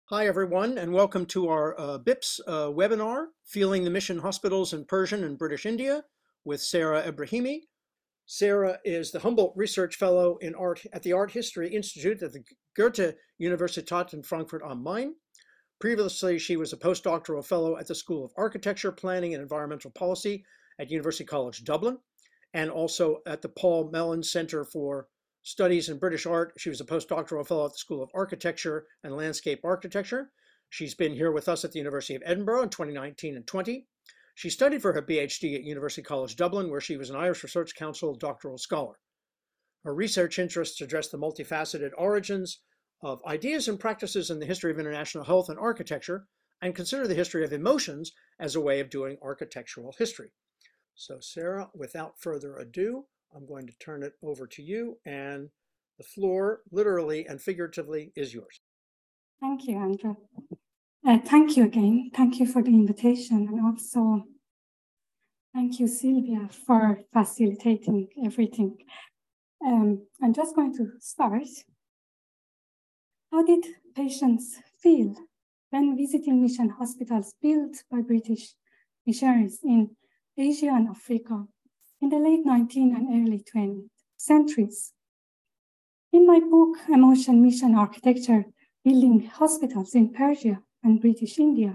Hi, everyone, and welcome to our BIPS webinar, Feeling the Mission Hospitals in Persian and British India, with Sarah Ebrahimi. Sarah is the Humboldt Research Fellow in Art at the Art History Institute at the Goethe Universität in Frankfurt am Main. Previously, she was a postdoctoral fellow at the School of Architecture, Planning, and Environmental Policy at University College Dublin, and also at the Paul Mellon Center for Studies in British Art. She was a postdoctoral fellow at the School of Architecture and Landscape Architecture. She's been here with us at the University of Edinburgh in 2019 and 20. She studied for her PhD at University College Dublin, where she was an Irish Research Council doctoral scholar. Her research interests address the multifaceted origins of ideas and practices in the history of international health and architecture, and consider the history of emotions as a way of doing architectural history. So Sarah, without further ado, I'm going to turn it over to you, and the floor, literally and figuratively, is yours. Thank you, Andrew. Thank you again. Thank you for the invitation, and also thank you, Sylvia, for facilitating everything. I'm just going to start. How did patients feel when visiting mission hospitals built by British missionaries in Asia and Africa in the late 19th and early 20th centuries? In my book, Emotion, Mission, Architecture, Building Hospitals in Persia and British India,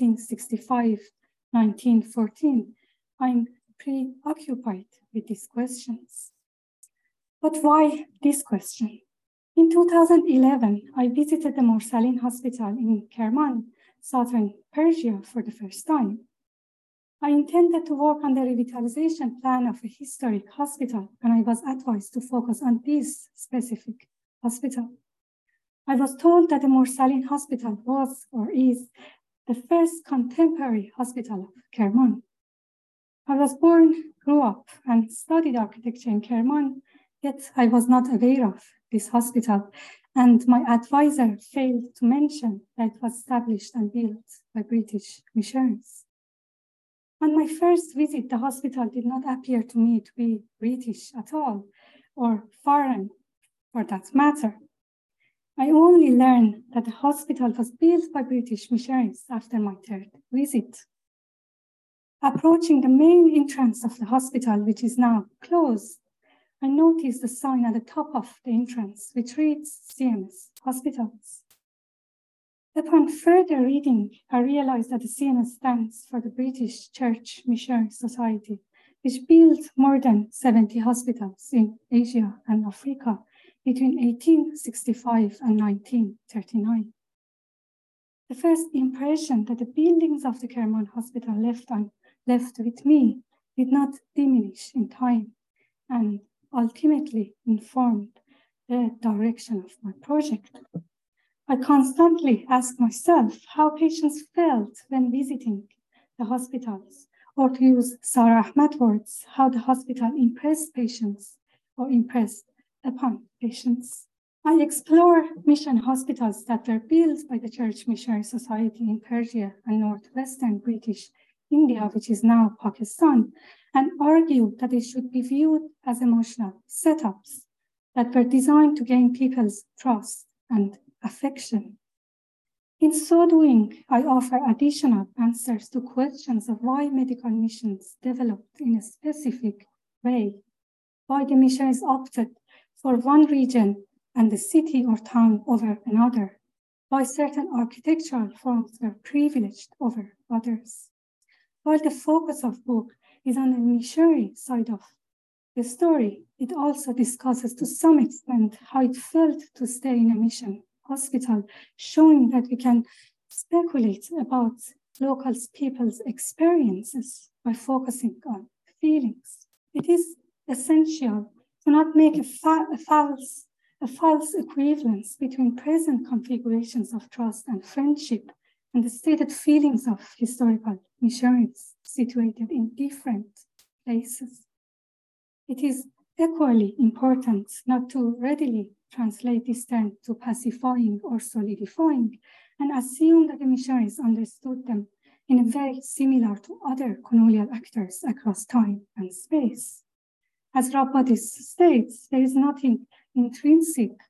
1865-1914, I'm preoccupied with these questions. But why this question? In 2011, I visited the Morsalin Hospital in Kerman, southern Persia, for the first time. I intended to work on the revitalization plan of a historic hospital, and I was advised to focus on this specific hospital. I was told that the Morsalin Hospital was or is the first contemporary hospital of Kerman. I was born, grew up, and studied architecture in Kerman, yet I was not aware of this hospital, and my advisor failed to mention that it was established and built by British missionaries. On my first visit, the hospital did not appear to me to be British at all, or foreign for that matter. I only learned that the hospital was built by British missionaries after my third visit. Approaching the main entrance of the hospital, which is now closed, I noticed the sign at the top of the entrance, which reads CMS Hospitals. Upon further reading, I realized that the CMS stands for the British Church Missionary Society, which built more than 70 hospitals in Asia and Africa between 1865 and 1939. The first impression that the buildings of the Kerman Hospital left with me did not diminish in time and ultimately informed the direction of my project. I constantly asked myself how patients felt when visiting the hospitals, or to use Sarah Ahmad words, how the hospital impressed patients or impressed upon patients. I explore mission hospitals that were built by the Church Missionary Society in Persia and northwestern British India, which is now Pakistan, and argue that it should be viewed as emotional setups that were designed to gain people's trust and affection. In so doing, I offer additional answers to questions of why medical missions developed in a specific way, why the missionaries opted for one region and the city or town over another, why certain architectural forms were privileged over others. While the focus of the book is on the missionary side of the story, it also discusses to some extent how it felt to stay in a mission hospital, showing that we can speculate about local people's experiences by focusing on feelings. It is essential to not make a false equivalence between present configurations of trust and friendship and the stated feelings of historical missionaries situated in different places. It is equally important not to readily translate this term to pacifying or solidifying and assume that the missionaries understood them in a very similar to other colonial actors across time and space. As Rob Bodice states, there is nothing intrinsic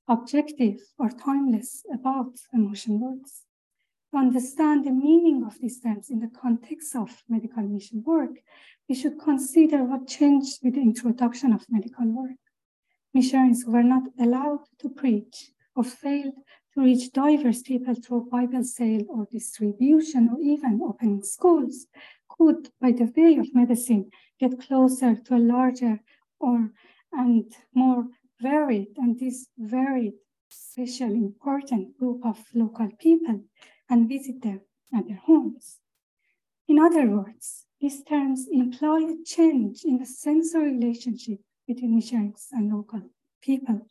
objective or timeless about emotion works. To understand the meaning of these terms in the context of medical mission work, we should consider what changed with the introduction of medical work. Missionaries who were not allowed to preach or failed to reach diverse people through Bible sale or distribution or even opening schools could, by the way of medicine, get closer to a larger and more varied, and this varied, especially important group of local people and visit them at their homes. In other words, these terms imply a change in the sensory relationship between missionaries and local people.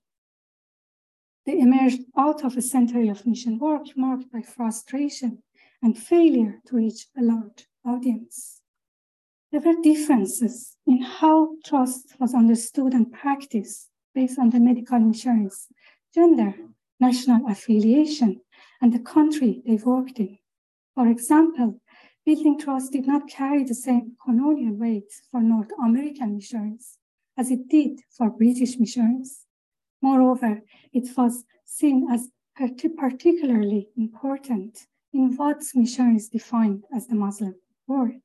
They emerged out of a century of mission work marked by frustration and failure to reach a large audience. There were differences in how trust was understood and practiced based on the medical missionaries' gender, national affiliation, and the country they worked in. For example, building trust did not carry the same colonial weight for North American missionaries as it did for British missionaries. Moreover, it was seen as particularly important in what missionaries defined as the Muslim world.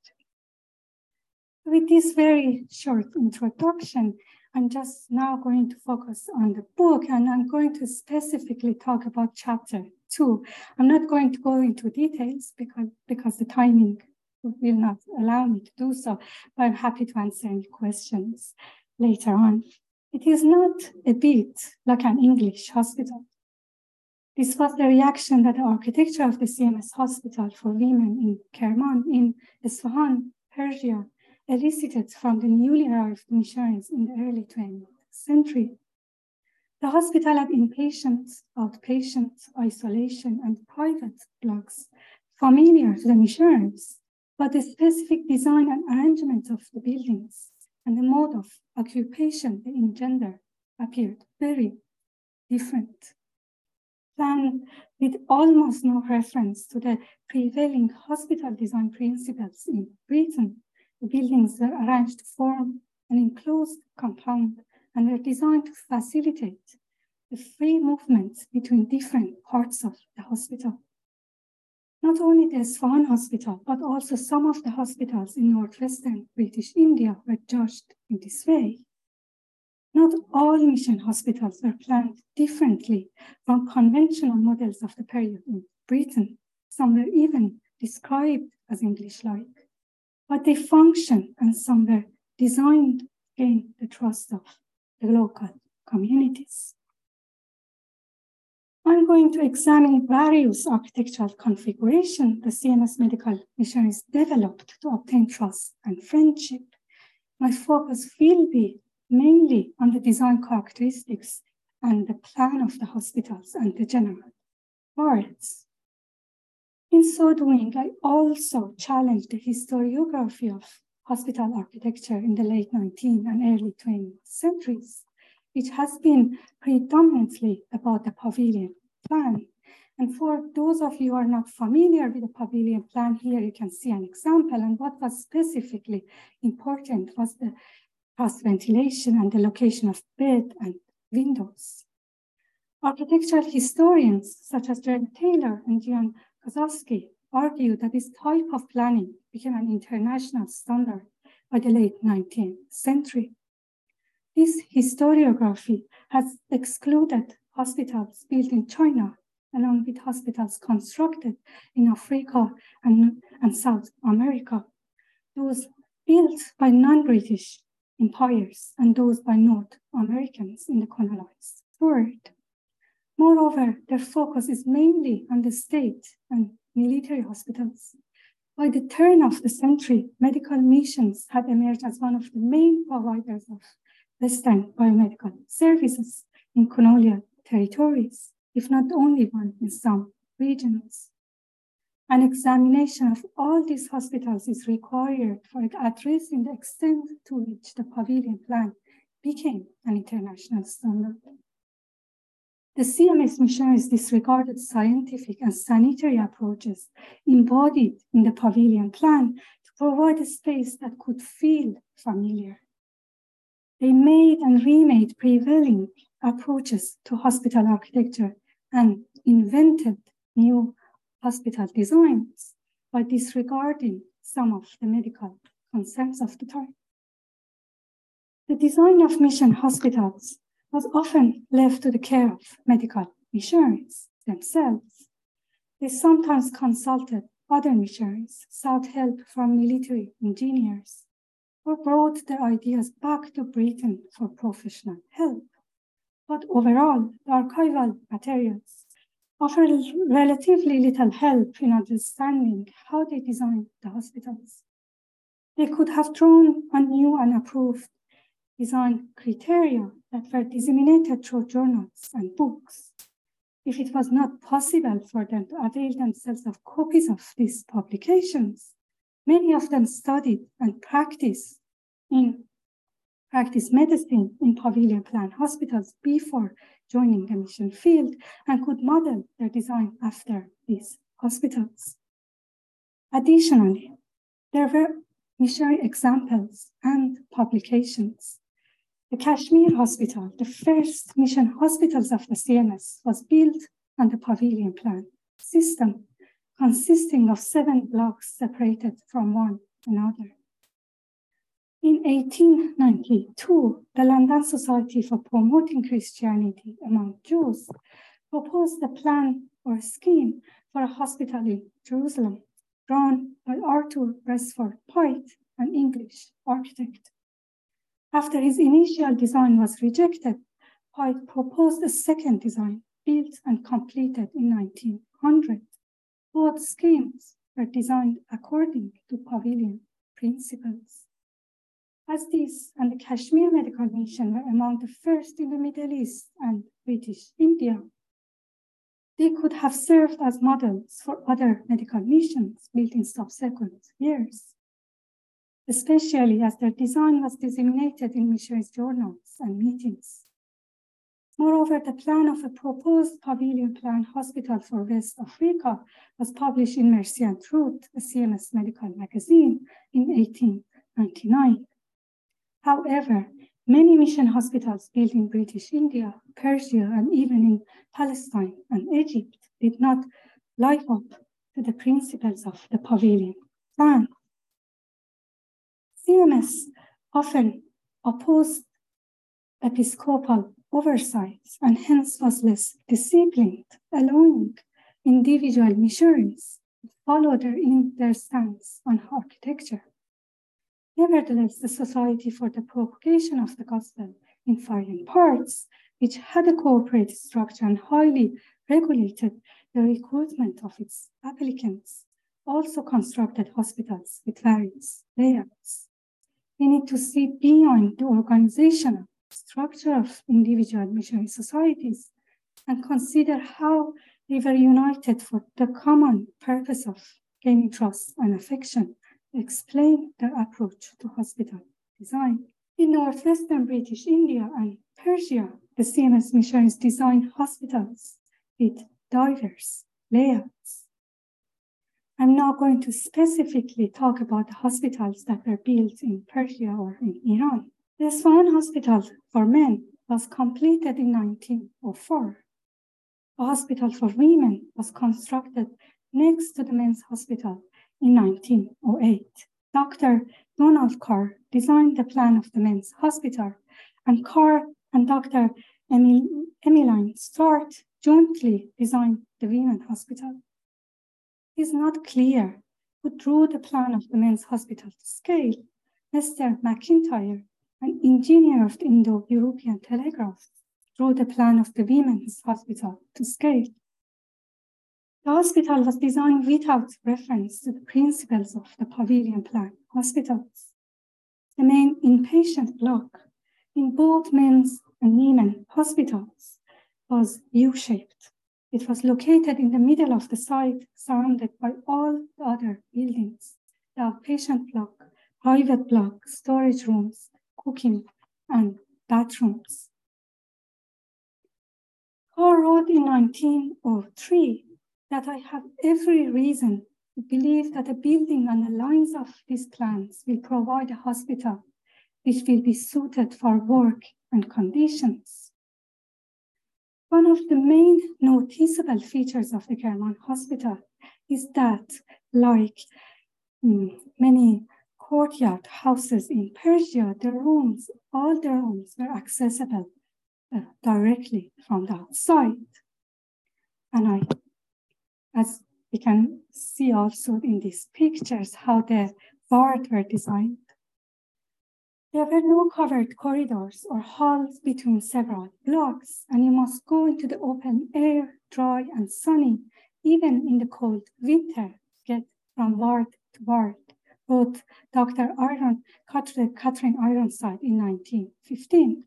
With this very short introduction, I'm just now going to focus on the book, and I'm going to specifically talk about chapter 2. I'm not going to go into details because the timing will not allow me to do so, but I'm happy to answer any questions later on. It is not a bit like an English hospital. This was the reaction that the architecture of the CMS hospital for women in Kerman in Isfahan, Persia, elicited from the newly arrived missionaries in the early 20th century. The hospital had inpatients, outpatients, isolation, and private blocks familiar to the missionaries, but the specific design and arrangement of the buildings and the mode of occupation they engender appeared very different. Planned with almost no reference to the prevailing hospital design principles in Britain, the buildings were arranged to form an enclosed compound and were designed to facilitate the free movement between different parts of the hospital. Not only the Isfahan hospital, but also some of the hospitals in northwestern British India were judged in this way. Not all mission hospitals were planned differently from conventional models of the period in Britain. Some were even described as English-like, but they functioned and some were designed to gain the trust of the local communities. I'm going to examine various architectural configurations the CMS medical missionaries developed to obtain trust and friendship. My focus will be mainly on the design characteristics and the plan of the hospitals and the general parts. In so doing, I also challenged the historiography of hospital architecture in the late 19th and early 20th centuries, which has been predominantly about the pavilion plan. And for those of you who are not familiar with the pavilion plan, here you can see an example. And what was specifically important was the cross ventilation and the location of bed and windows. Architectural historians such as Jared Taylor and Jan Kozowski argue that this type of planning became an international standard by the late 19th century. This historiography has excluded hospitals built in China, along with hospitals constructed in Africa and South America, those built by non-British empires and those by North Americans in the colonized world. Moreover, their focus is mainly on the state and military hospitals. By the turn of the century, medical missions had emerged as one of the main providers of Western biomedical services in colonial territories, if not only one in some regions. An examination of all these hospitals is required for addressing the extent to which the pavilion plan became an international standard. The CMS missionaries disregarded scientific and sanitary approaches embodied in the pavilion plan to provide a space that could feel familiar. They made and remade prevailing approaches to hospital architecture and invented new hospital designs by disregarding some of the medical concerns of the time. The design of mission hospitals was often left to the care of medical missionaries themselves. They sometimes consulted other missionaries, sought help from military engineers, or brought their ideas back to Britain for professional help. But overall, the archival materials offer relatively little help in understanding how they designed the hospitals. They could have drawn on new and approved design criteria that were disseminated through journals and books. If it was not possible for them to avail themselves of copies of these publications, many of them studied and practiced medicine in pavilion plan hospitals before joining the mission field and could model their design after these hospitals. Additionally, there were missionary examples and publications. The Kashmir Hospital, the first mission hospitals of the CMS, was built on the pavilion plan system, consisting of 7 blocks separated from one another. In 1892, the London Society for Promoting Christianity Among Jews proposed a plan or scheme for a hospital in Jerusalem, drawn by Arthur Beresford Pite, an English architect. After his initial design was rejected, Pite proposed a second design, built and completed in 1900. Both schemes were designed according to pavilion principles. As this and the Kashmir Medical Mission were among the first in the Middle East and British India, they could have served as models for other medical missions built in subsequent years, especially as their design was disseminated in missionaries' journals and meetings. Moreover, the plan of a proposed pavilion plan hospital for West Africa was published in Mercy and Truth, a CMS medical magazine, in 1899. However, many mission hospitals built in British India, Persia, and even in Palestine and Egypt did not live up to the principles of the pavilion plan. CMS often opposed episcopal oversights and hence was less disciplined, allowing individual missionaries to follow their stance on architecture. Nevertheless, the Society for the Propagation of the Gospel in Foreign Parts, which had a cooperative structure and highly regulated the recruitment of its applicants, also constructed hospitals with various layouts. We need to see beyond the organizational structure of individual missionary societies and consider how they were united for the common purpose of gaining trust and affection. Explain their approach to hospital design. In northwestern British India and Persia, the CMS missionaries designed hospitals with diverse layouts. I'm now going to specifically talk about the hospitals that were built in Persia or in Iran. The Isfahan Hospital for Men was completed in 1904. A hospital for women was constructed next to the men's hospital in 1908. Dr. Donald Carr designed the plan of the men's hospital, and Carr and Dr. Emmeline Stewart jointly designed the women's hospital. It is not clear who drew the plan of the men's hospital to scale. Mr. McIntyre, an engineer of the Indo-European Telegraph, drew the plan of the women's hospital to scale. The hospital was designed without reference to the principles of the pavilion plan hospitals. The main inpatient block in both men's and women's hospitals was U-shaped. It was located in the middle of the site, surrounded by all the other buildings: the outpatient block, private block, storage rooms, cooking, and bathrooms. Carr wrote in 1903 that I have every reason to believe that a building on the lines of these plans will provide a hospital which will be suited for work and conditions. One of the main noticeable features of the Kerman Hospital is that, like many courtyard houses in Persia, all the rooms were accessible directly from the outside. And as we can see also in these pictures, how the wards were designed. There were no covered corridors or halls between several blocks, and you must go into the open air, dry and sunny, even in the cold winter, to get from ward to ward, wrote Dr. Catherine Ironside in 1915.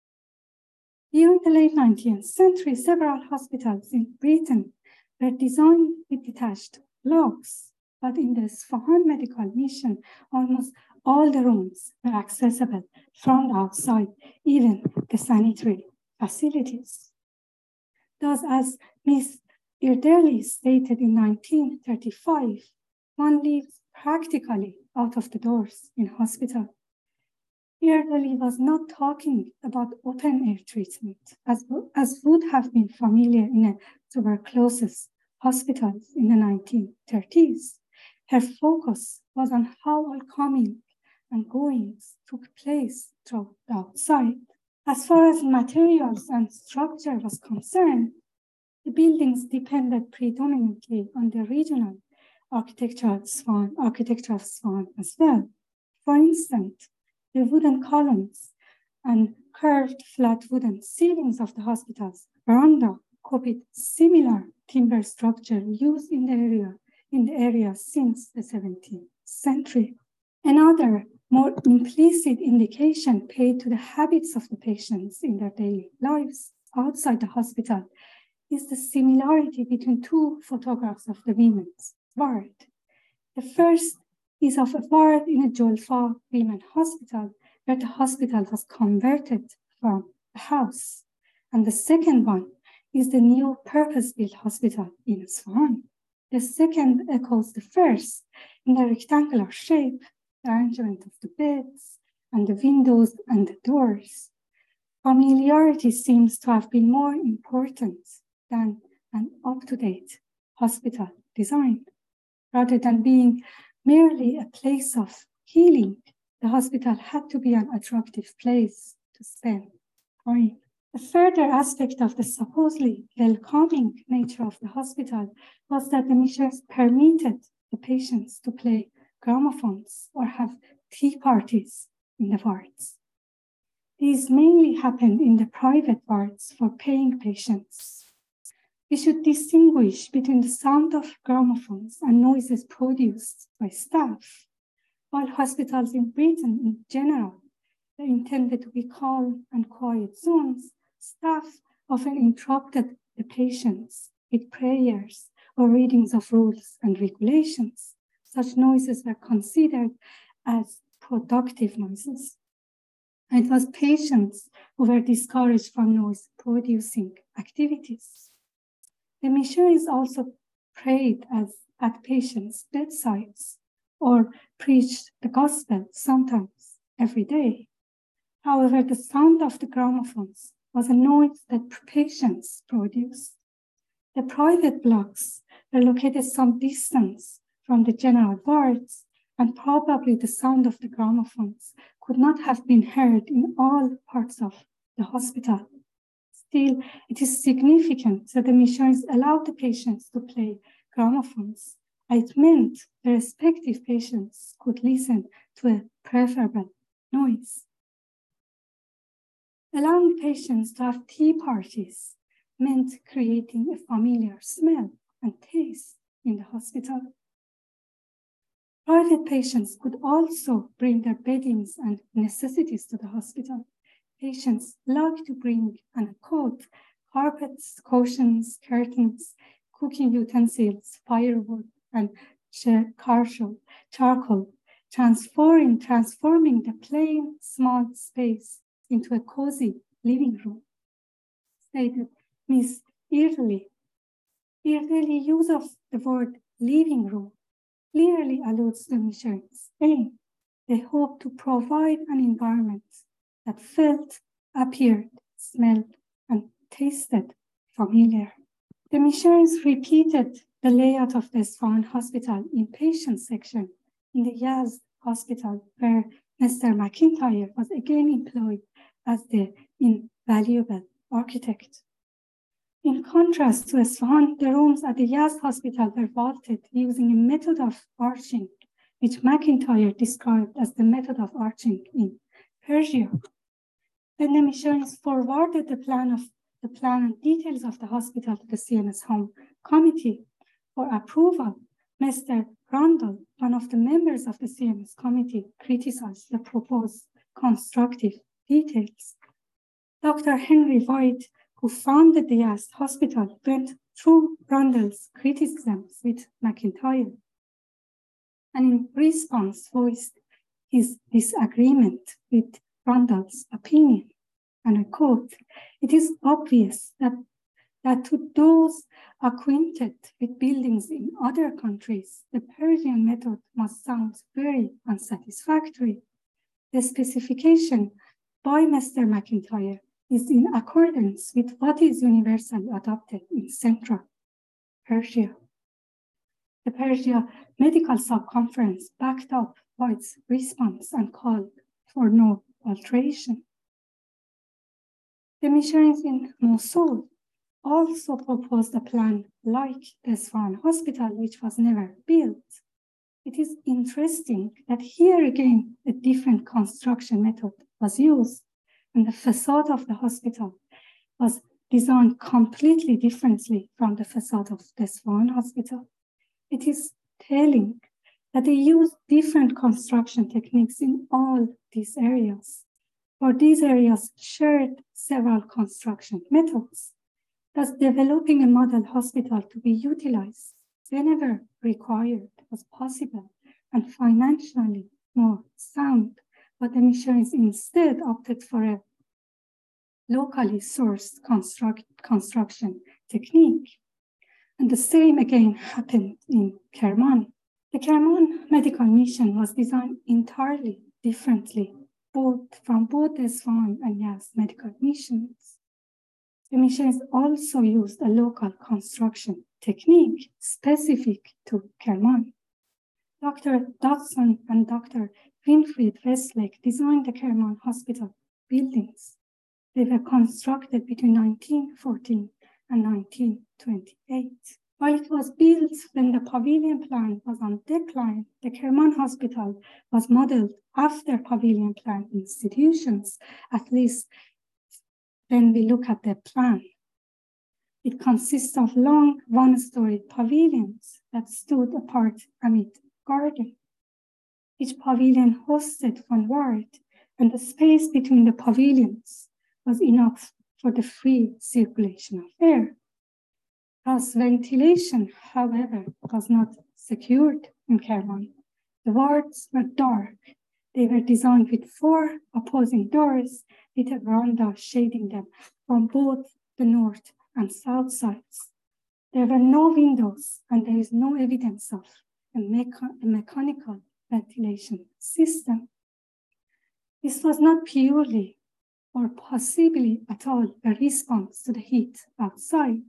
During the late 19th century, several hospitals in Britain were designed with detached blocks, but in the Isfahan medical mission, almost all the rooms were accessible from the outside, even the sanitary facilities. Thus, as Ms. Irderly stated in 1935, one lives practically out of the doors in hospital. Irderly was not talking about open-air treatment, as would have been familiar in a tuberculosis hospitals in the 1930s. Her focus was on how all coming and goings took place throughout the outside. As far as materials and structure was concerned, the buildings depended predominantly on the regional architecture of Isfahan as well. For instance, the wooden columns and curved flat wooden ceilings of the hospital's veranda copied similar timber structure used in the area since the 17th century. Another more implicit indication paid to the habits of the patients in their daily lives outside the hospital is the similarity between two photographs of the women's ward. The first is of a ward in a Jolfa Women's Hospital, where the hospital was converted from a house. And the second one is the new purpose-built hospital in Isfahan. The second echoes the first in the rectangular shape, the arrangement of the beds and the windows and the doors. Familiarity seems to have been more important than an up-to-date hospital design. Rather than being merely a place of healing, the hospital had to be an attractive place to spend time. A further aspect of the supposedly welcoming nature of the hospital was that the missions permitted the patients to play gramophones or have tea parties in the wards. These mainly happened in the private wards for paying patients. We should distinguish between the sound of gramophones and noises produced by staff. While hospitals in Britain in general are intended to be calm and quiet zones, staff often interrupted the patients with prayers or readings of rules and regulations. Such noises were considered as productive noises. And it was patients who were discouraged from noise-producing activities. The missionaries also prayed at patients' bedsides or preached the gospel sometimes every day. However, the sound of the gramophones was a noise that patients produced. The private blocks were located some distance from the general wards, and probably the sound of the gramophones could not have been heard in all parts of the hospital. Still, it is significant that the missionaries allowed the patients to play gramophones. It meant the respective patients could listen to a preferable noise. Allowing patients to have tea parties meant creating a familiar smell and taste in the hospital. Private patients could also bring their beddings and necessities to the hospital. Patients like to bring a coat, carpets, cushions, curtains, cooking utensils, firewood, and charcoal, transforming the plain, small space into a cozy living room, stated Ms. Irderly. Irderly's use of the word living room clearly alludes to the missionaries' aim. They hope to provide an environment that felt, appeared, smelled, and tasted familiar. The missionaries repeated the layout of the Isfahan hospital in patient section in the Yazd hospital, where Mr. McIntyre was again employed as the invaluable architect. In contrast to Isfahan, the rooms at the Yazd hospital were vaulted using a method of arching, which McIntyre described as the method of arching in Persia. When the missionaries forwarded the plan and details of the hospital to the CMS Home Committee for approval, Mr. Rundle, one of the members of the CMS committee, criticized the proposed constructive details. Dr. Henry White, who founded the Yazd hospital, went through Rundle's criticisms with McIntyre, and in response voiced his disagreement with Rundle's opinion. And I quote, "It is obvious that to those acquainted with buildings in other countries, the Persian method must sound very unsatisfactory. The specification by Mr. McIntyre is in accordance with what is universally adopted in Central Persia." The Persia Medical Subconference backed up White's response and called for no alteration. The missionaries in Mosul also proposed a plan like the Isfahan hospital, which was never built. It is interesting that here again, a different construction method was used, and the facade of the hospital was designed completely differently from the facade of the Isfahan hospital. It is telling that they used different construction techniques in all these areas, for these areas shared several construction methods, thus developing a model hospital to be utilized whenever required was possible and financially more sound, but the missionaries instead opted for a locally sourced construction technique. And the same again happened in Kerman. The Kerman medical mission was designed entirely differently from both the Isfahan and Yazd medical missions. The missions also used a local construction technique specific to Kerman. Dr. Dodson and Dr. Winfried Westlake designed the Kerman hospital buildings. They were constructed between 1914 and 1928. While it was built when the pavilion plan was on decline, the Kerman hospital was modeled after pavilion plan institutions, at least when we look at the plan. It consists of long one-story pavilions that stood apart amid garden. Each pavilion hosted one ward, and the space between the pavilions was enough for the free circulation of air. Cross ventilation, however, was not secured in Kerman. The wards were dark. They were designed with 4 opposing doors with a veranda shading them from both the north and south sides. There were no windows, and there is no evidence of a mechanical ventilation system. This was not purely or possibly at all a response to the heat outside.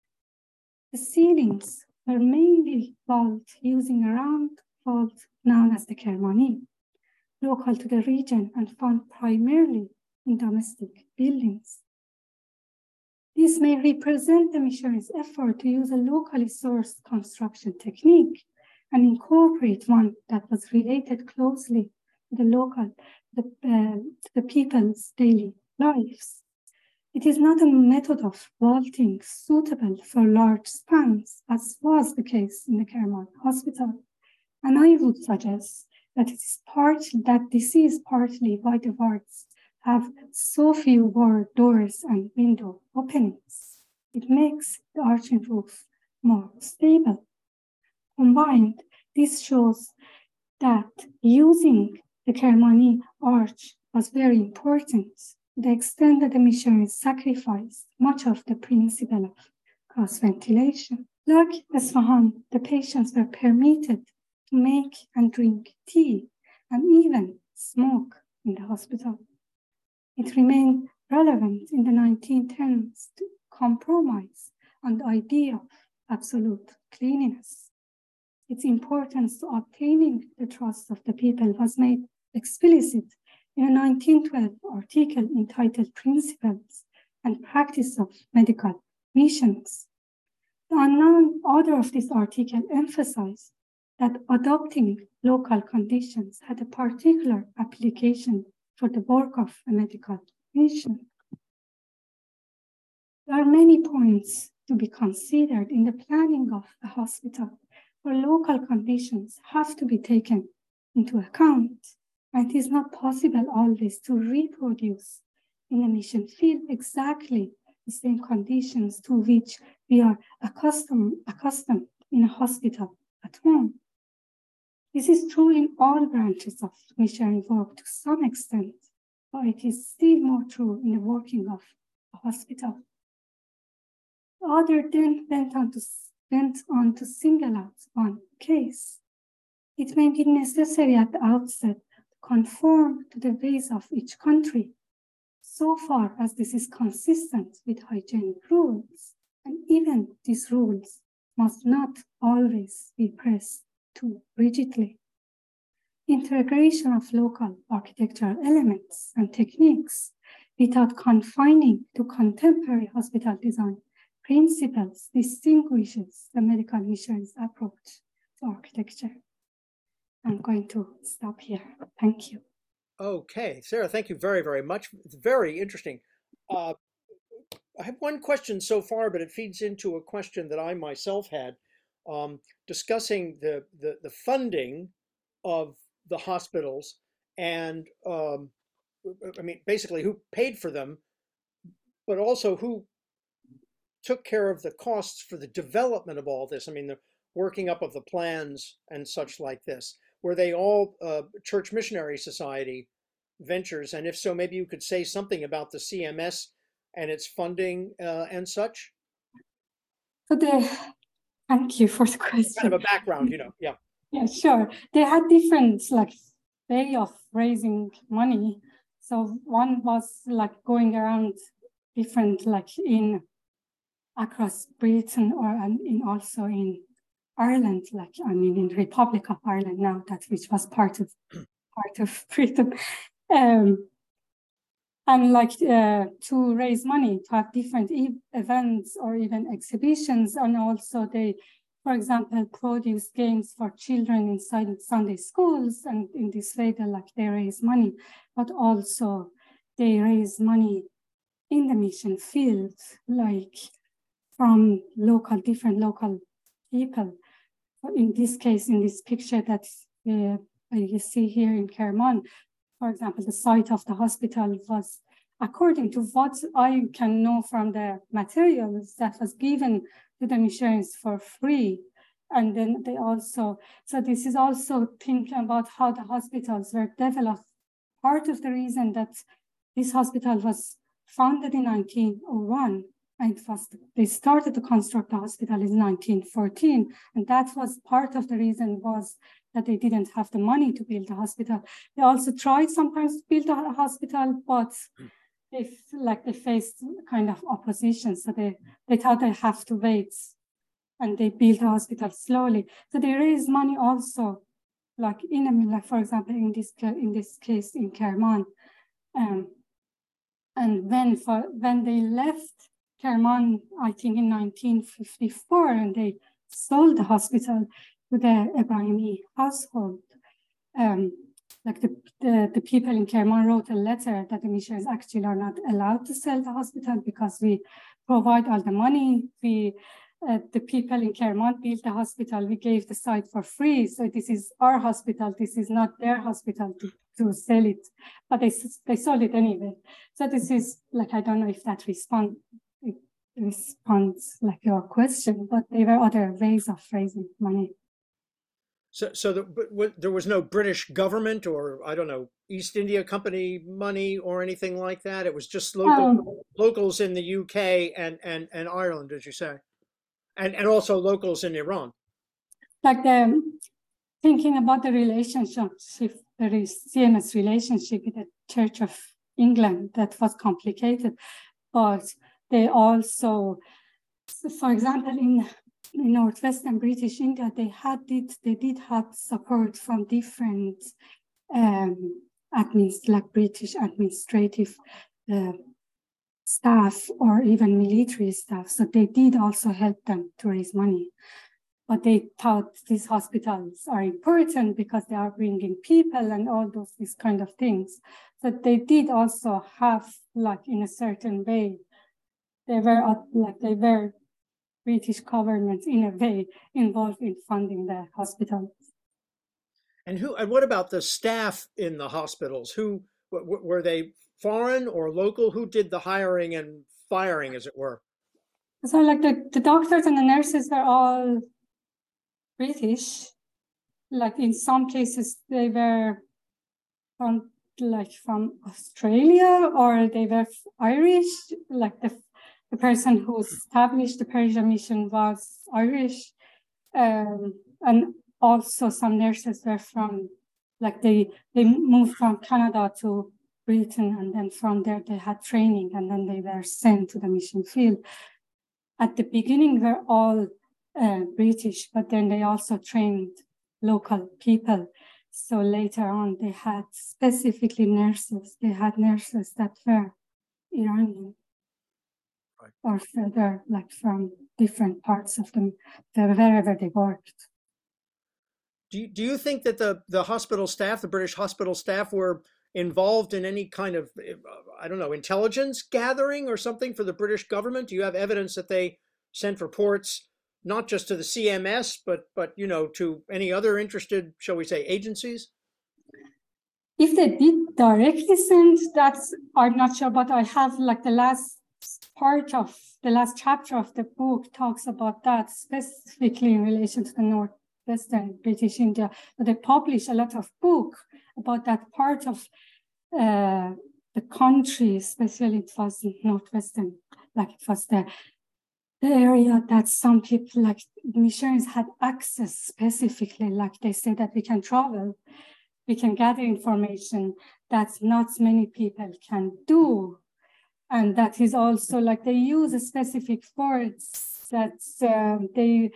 The ceilings were mainly vault using a round vault known as the Kermani, local to the region and found primarily in domestic buildings. This may represent the missionaries' effort to use a locally sourced construction technique and incorporate one that was related closely to the people's daily lives. It is not a method of vaulting suitable for large spans, as was the case in the Kerman hospital. And I would suggest that this is partly why the wards have so few doors and window openings. It makes the arching roof more stable. Combined, this shows that using the Kermani arch was very important, to the extent that the missionaries sacrificed much of the principle of cross ventilation. Like Isfahan, the patients were permitted to make and drink tea and even smoke in the hospital. It remained relevant in the 1910s to compromise on the idea of absolute cleanliness. Its importance to obtaining the trust of the people was made explicit in a 1912 article entitled Principles and Practice of Medical Missions. The unknown author of this article emphasized that adopting local conditions had a particular application for the work of a medical mission. There are many points to be considered in the planning of a hospital, where local conditions have to be taken into account, and it is not possible always to reproduce in a mission field exactly the same conditions to which we are accustomed in a hospital at home. This is true in all branches of missionary work to some extent, but it is still more true in the working of a hospital. The author then went on to single out one case. It may be necessary at the outset to conform to the ways of each country, so far as this is consistent with hygienic rules, and even these rules must not always be pressed too rigidly. Integration of local architectural elements and techniques without confining to contemporary hospital design principles distinguishes the medical mission's approach to architecture. I'm going to stop here. Thank you. Okay, Sarah, thank you very, very much. It's very interesting. I have one question so far, but it feeds into a question that I myself had, discussing the funding of the hospitals and, I mean, basically who paid for them, but also who took care of the costs for the development of all this. I mean, the working up of the plans and such like this. Were they all Church Missionary Society ventures? And if so, maybe you could say something about the CMS and its funding and such? Thank you for the question. Kind of a background, yeah. Yeah, sure. They had different way of raising money. So one was going around different across Britain also in Ireland, in the Republic of Ireland now, which was part of Britain. To raise money, to have different events or even exhibitions, and also they, for example, produce games for children inside Sunday schools, and in this way they raise money, but also they raise money in the mission field, from different local people. In this case, in this picture that you see here in Kerman, for example, the site of the hospital was, according to what I can know from the materials, that was given to the missionaries for free. And then so this is also thinking about how the hospitals were developed. Part of the reason that this hospital was founded in 1901, and they started to construct the hospital in 1914, and that was part of the reason was that they didn't have the money to build a hospital. They also tried sometimes to build a hospital, but they faced kind of opposition. So they thought they have to wait, and they built a hospital slowly. So they raised money also, for example, in this case in Kerman. And when they left Kerman, I think in 1954, and they sold the hospital to the Ebrahimi household. The people in Kerman wrote a letter that the missionaries actually are not allowed to sell the hospital because we provide all the money. The people in Kerman built the hospital. We gave the site for free. So this is our hospital. This is not their hospital to sell it, but they sold it anyway. So this is I don't know if that responds your question, but there were other ways of raising money. So there was no British government or, I don't know, East India Company money or anything like that? It was just locals in the UK and Ireland, as you say, and also locals in Iran. Thinking about the relationship, there is CMS relationship with the Church of England, that was complicated, but they also, for example, in northwestern British India, they did have support from different like British administrative staff or even military staff. So they did also help them to raise money. But they thought these hospitals are important because they are bringing people and all these kind of things. So they did also have, like, in a certain way, they were British government in a way involved in funding the hospitals. And what about the staff in the hospitals? Were they foreign or local? Who did the hiring and firing, as it were? So like the doctors and the nurses were all British. Like in some cases they were from Australia, or they were Irish. Like the person who established the Persian mission was Irish. And also some nurses were from, like they moved from Canada to Britain, and then from there they had training, and then they were sent to the mission field. At the beginning, they're all British, but then they also trained local people. So later on, they had specifically nurses. They had nurses that were Iranian, right, or further, like from different parts of them, wherever they worked. Do you think that the hospital staff, the British hospital staff, were involved in any kind of, I don't know, intelligence gathering or something for the British government? Do you have evidence that they sent reports not just to the CMS, but you know, to any other interested, shall we say, agencies? If they did directly send, that's, I'm not sure, but I have, like, the last chapter of the book talks about that specifically in relation to the Northwestern British India. But they publish a lot of book about that part of the country, especially it was Northwestern, like it was the area that some people, like missionaries, had access specifically. Like they say that we can travel, we can gather information that not many people can do. And that is also, like, they use a specific words that they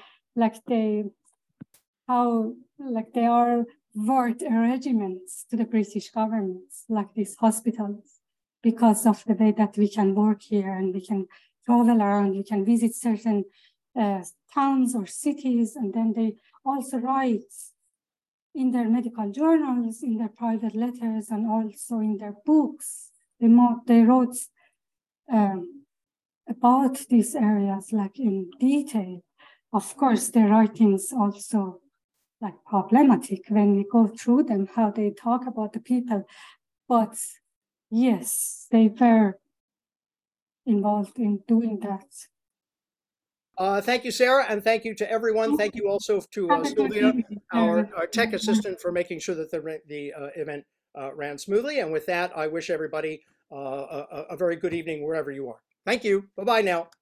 are word regiments to the British government, like these hospitals, because of the way that we can work here and we can travel around, we can visit certain towns or cities, and then they also write in their medical journals, in their private letters, and also in their books. They wrote about these areas, like, in detail. Of course, their writings also, like, problematic when we go through them, how they talk about the people. But yes, they were involved in doing that. Thank you, Sarah, and thank you to everyone. Thank you also to Sylvia, our tech assistant, for making sure that the event ran smoothly. And with that, I wish everybody a very good evening wherever you are. Thank you. Bye-bye now.